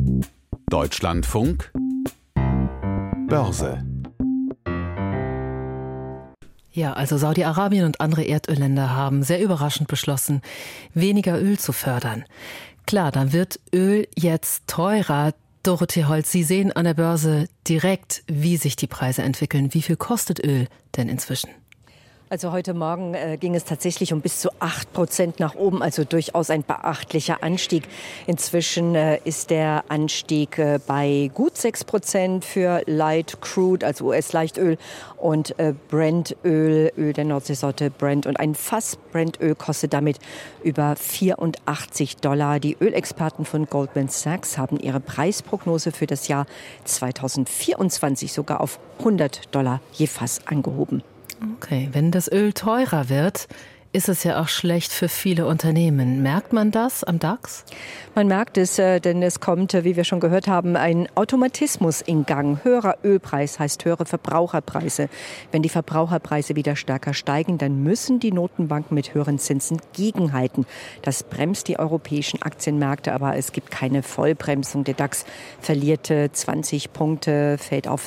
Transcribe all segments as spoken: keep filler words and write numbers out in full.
Deutschlandfunk Börse. Ja, also Saudi-Arabien und andere Erdölländer haben sehr überraschend beschlossen, weniger Öl zu fördern. Klar, dann wird Öl jetzt teurer. Dorothee Holz, Sie sehen an der Börse direkt, wie sich die Preise entwickeln. Wie viel kostet Öl denn inzwischen? Also heute Morgen äh, ging es tatsächlich um bis zu acht Prozent nach oben, also durchaus ein beachtlicher Anstieg. Inzwischen äh, ist der Anstieg äh, bei gut sechs Prozent für Light Crude, also U S-Leichtöl, und äh, Brent-Öl, Öl der Nordseesorte Brent. Und ein Fass Brent-Öl kostet damit über vierundachtzig Dollar. Die Ölexperten von Goldman Sachs haben ihre Preisprognose für das Jahr zweitausendvierundzwanzig sogar auf hundert Dollar je Fass angehoben. Okay, wenn das Öl teurer wird, ist es ja auch schlecht für viele Unternehmen. Merkt man das am DAX? Man merkt es, denn es kommt, wie wir schon gehört haben, ein Automatismus in Gang. Höherer Ölpreis heißt höhere Verbraucherpreise. Wenn die Verbraucherpreise wieder stärker steigen, dann müssen die Notenbanken mit höheren Zinsen gegenhalten. Das bremst die europäischen Aktienmärkte, aber es gibt keine Vollbremsung. Der DAX verliert zwanzig Punkte, fällt auf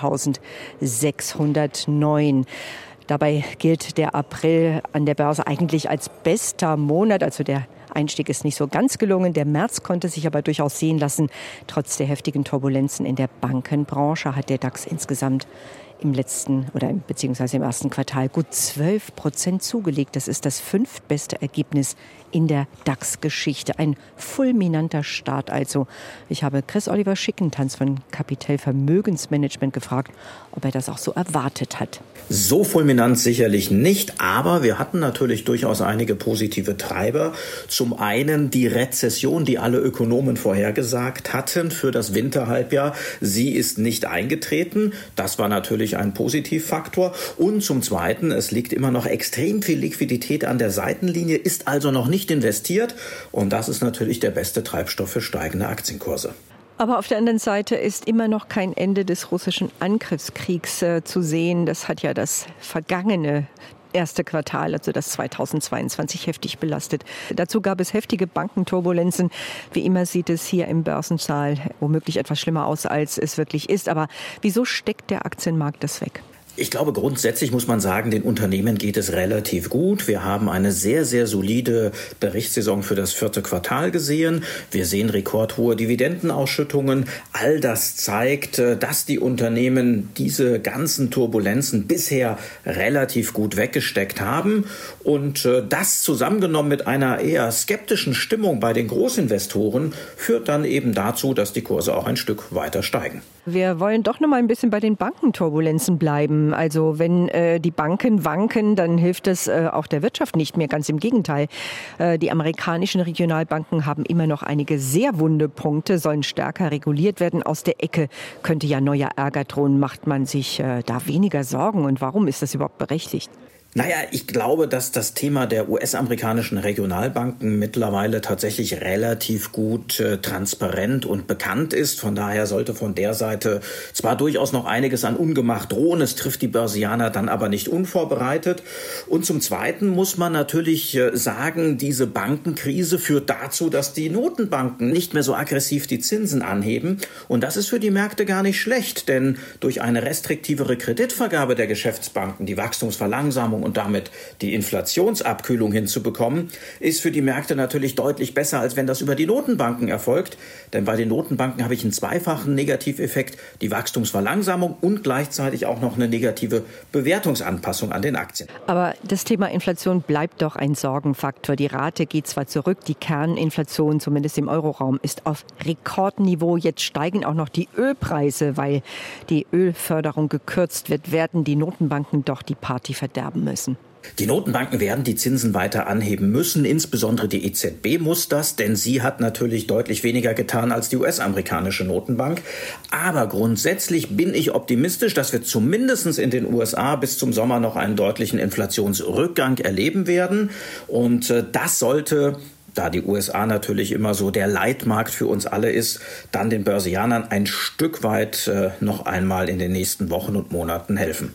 fünfzehntausendsechshundertneun. Dabei gilt der April an der Börse eigentlich als bester Monat. Also der Einstieg ist nicht so ganz gelungen. Der März konnte sich aber durchaus sehen lassen. Trotz der heftigen Turbulenzen in der Bankenbranche hat der DAX insgesamt im letzten oder beziehungsweise im ersten Quartal gut zwölf Prozent zugelegt. Das ist das fünftbeste Ergebnis in der DAX-Geschichte. Ein fulminanter Start also. Ich habe Chris-Oliver Schickentanz von Capital Vermögensmanagement gefragt, ob er das auch so erwartet hat. So fulminant sicherlich nicht, aber wir hatten natürlich durchaus einige positive Treiber. Zum einen die Rezession, die alle Ökonomen vorhergesagt hatten für das Winterhalbjahr. Sie ist nicht eingetreten. Das war natürlich ein Positivfaktor. Und zum Zweiten, es liegt immer noch extrem viel Liquidität an der Seitenlinie, ist also noch nicht investiert. Und das ist natürlich der beste Treibstoff für steigende Aktienkurse. Aber auf der anderen Seite ist immer noch kein Ende des russischen Angriffskriegs äh, zu sehen. Das hat ja das vergangene erste Quartal, also das zweitausendzweiundzwanzig, heftig belastet. Dazu gab es heftige Bankenturbulenzen. Wie immer sieht es hier im Börsensaal womöglich etwas schlimmer aus, als es wirklich ist. Aber wieso steckt der Aktienmarkt das weg? Ich glaube, grundsätzlich muss man sagen, den Unternehmen geht es relativ gut. Wir haben eine sehr, sehr solide Berichtssaison für das vierte Quartal gesehen. Wir sehen rekordhohe Dividendenausschüttungen. All das zeigt, dass die Unternehmen diese ganzen Turbulenzen bisher relativ gut weggesteckt haben. Und das zusammengenommen mit einer eher skeptischen Stimmung bei den Großinvestoren führt dann eben dazu, dass die Kurse auch ein Stück weiter steigen. Wir wollen doch noch mal ein bisschen bei den Bankenturbulenzen bleiben. Also wenn äh, die Banken wanken, dann hilft es äh, auch der Wirtschaft nicht mehr. Ganz im Gegenteil. Äh, die amerikanischen Regionalbanken haben immer noch einige sehr wunde Punkte, sollen stärker reguliert werden. Aus der Ecke könnte ja neuer Ärger drohen. Macht man sich äh, da weniger Sorgen? Und warum ist das überhaupt berechtigt? Naja, ich glaube, dass das Thema der U S-amerikanischen Regionalbanken mittlerweile tatsächlich relativ gut äh, transparent und bekannt ist. Von daher sollte von der Seite zwar durchaus noch einiges an Ungemach drohen, es trifft die Börsianer dann aber nicht unvorbereitet. Und zum Zweiten muss man natürlich äh, sagen, diese Bankenkrise führt dazu, dass die Notenbanken nicht mehr so aggressiv die Zinsen anheben. Und das ist für die Märkte gar nicht schlecht, denn durch eine restriktivere Kreditvergabe der Geschäftsbanken, die Wachstumsverlangsamung und damit die Inflationsabkühlung hinzubekommen, ist für die Märkte natürlich deutlich besser, als wenn das über die Notenbanken erfolgt. Denn bei den Notenbanken habe ich einen zweifachen Negativeffekt, die Wachstumsverlangsamung und gleichzeitig auch noch eine negative Bewertungsanpassung an den Aktien. Aber das Thema Inflation bleibt doch ein Sorgenfaktor. Die Rate geht zwar zurück, die Kerninflation, zumindest im Euroraum, ist auf Rekordniveau. Jetzt steigen auch noch die Ölpreise, weil die Ölförderung gekürzt wird, werden die Notenbanken doch die Party verderben müssen. Die Notenbanken werden die Zinsen weiter anheben müssen, insbesondere die E Z B muss das, denn sie hat natürlich deutlich weniger getan als die U S-amerikanische Notenbank. Aber grundsätzlich bin ich optimistisch, dass wir zumindest in den U S A bis zum Sommer noch einen deutlichen Inflationsrückgang erleben werden. Und äh, das sollte, da die U S A natürlich immer so der Leitmarkt für uns alle ist, dann den Börsianern ein Stück weit äh, noch einmal in den nächsten Wochen und Monaten helfen.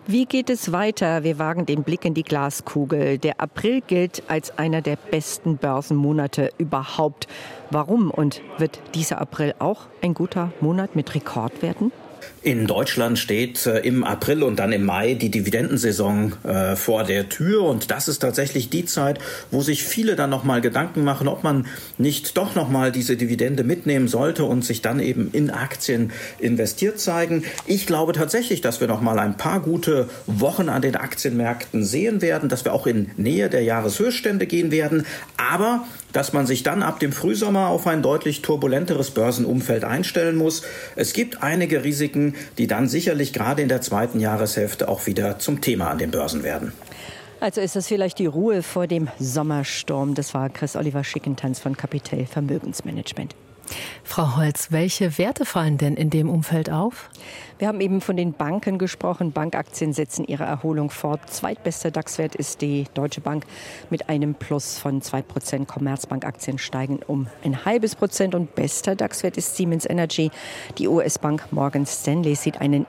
Wie geht es weiter? Wir wagen den Blick in die Glaskugel. Der April gilt als einer der besten Börsenmonate überhaupt. Warum? Und wird dieser April auch ein guter Monat mit Rekordwerten? In Deutschland steht äh, im April und dann im Mai die Dividendensaison äh, vor der Tür. Und das ist tatsächlich die Zeit, wo sich viele dann nochmal Gedanken machen, ob man nicht doch nochmal diese Dividende mitnehmen sollte und sich dann eben in Aktien investiert zeigen. Ich glaube tatsächlich, dass wir nochmal ein paar gute Wochen an den Aktienmärkten sehen werden, dass wir auch in Nähe der Jahreshöchststände gehen werden. Aber dass man sich dann ab dem Frühsommer auf ein deutlich turbulenteres Börsenumfeld einstellen muss. Es gibt einige Risiken, die dann sicherlich gerade in der zweiten Jahreshälfte auch wieder zum Thema an den Börsen werden. Also ist das vielleicht die Ruhe vor dem Sommersturm. Das war Chris Oliver Schickentanz von Capital Vermögensmanagement. Frau Holz, welche Werte fallen denn in dem Umfeld auf? Wir haben eben von den Banken gesprochen. Bankaktien setzen ihre Erholung fort. Zweitbester DAX-Wert ist die Deutsche Bank mit einem Plus von zwei Prozent. Commerzbank-Aktien steigen um ein halbes Prozent. Und bester DAX-Wert ist Siemens Energy. Die U S-Bank Morgan Stanley sieht einen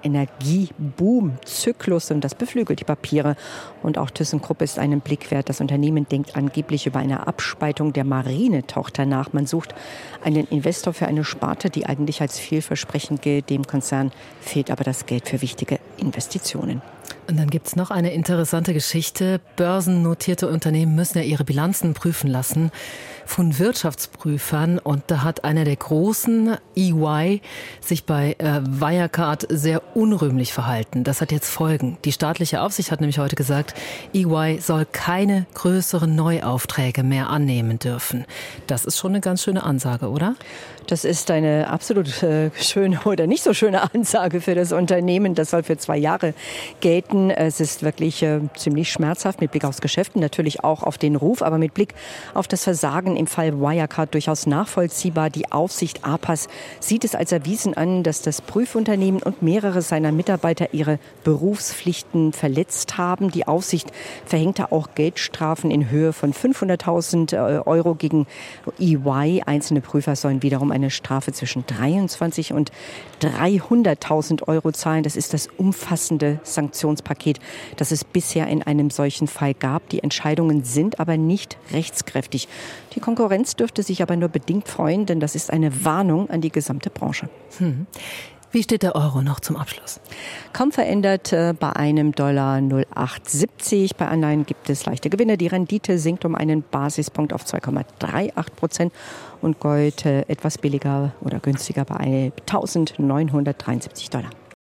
Energieboom-Zyklus und das beflügelt die Papiere. Und auch ThyssenKrupp ist einen Blick wert. Das Unternehmen denkt angeblich über eine Abspaltung der Marine-Tochter nach. Man sucht einen Investor für eine Sparte, die eigentlich als vielversprechend gilt. Dem Konzern fehlt aber das Geld für wichtige Investitionen. Und dann gibt es noch eine interessante Geschichte. Börsennotierte Unternehmen müssen ja ihre Bilanzen prüfen lassen von Wirtschaftsprüfern. Und da hat einer der großen, E Y, sich bei äh, Wirecard sehr unrühmlich verhalten. Das hat jetzt Folgen. Die staatliche Aufsicht hat nämlich heute gesagt, E Y soll keine größeren Neuaufträge mehr annehmen dürfen. Das ist schon eine ganz schöne Ansage, oder? Das ist eine absolut äh, schöne oder nicht so schöne Ansage für das Unternehmen. Das soll für zwei Jahre gelten. Es ist wirklich äh, ziemlich schmerzhaft mit Blick aufs Geschäft, natürlich auch auf den Ruf, aber mit Blick auf das Versagen im Fall Wirecard durchaus nachvollziehbar. Die Aufsicht A P A S sieht es als erwiesen an, dass das Prüfunternehmen und mehrere seiner Mitarbeiter ihre Berufspflichten verletzt haben. Die Aufsicht verhängte auch Geldstrafen in Höhe von fünfhunderttausend Euro gegen E Y. Einzelne Prüfer sollen wiederum eine Strafe zwischen dreiundzwanzig und dreihunderttausend Euro zahlen. Das ist das umfassende Sanktionspaket, das es bisher in einem solchen Fall gab. Die Entscheidungen sind aber nicht rechtskräftig. Die Konkurrenz dürfte sich aber nur bedingt freuen, denn das ist eine Warnung an die gesamte Branche. Hm. Wie steht der Euro noch zum Abschluss? Kaum verändert äh, bei einem Dollar null Komma acht siebzig. Bei Anleihen gibt es leichte Gewinne. Die Rendite sinkt um einen Basispunkt auf zwei Komma achtunddreißig Prozent. Und Gold äh, etwas billiger oder günstiger bei eintausendneunhundertdreiundsiebzig Dollar.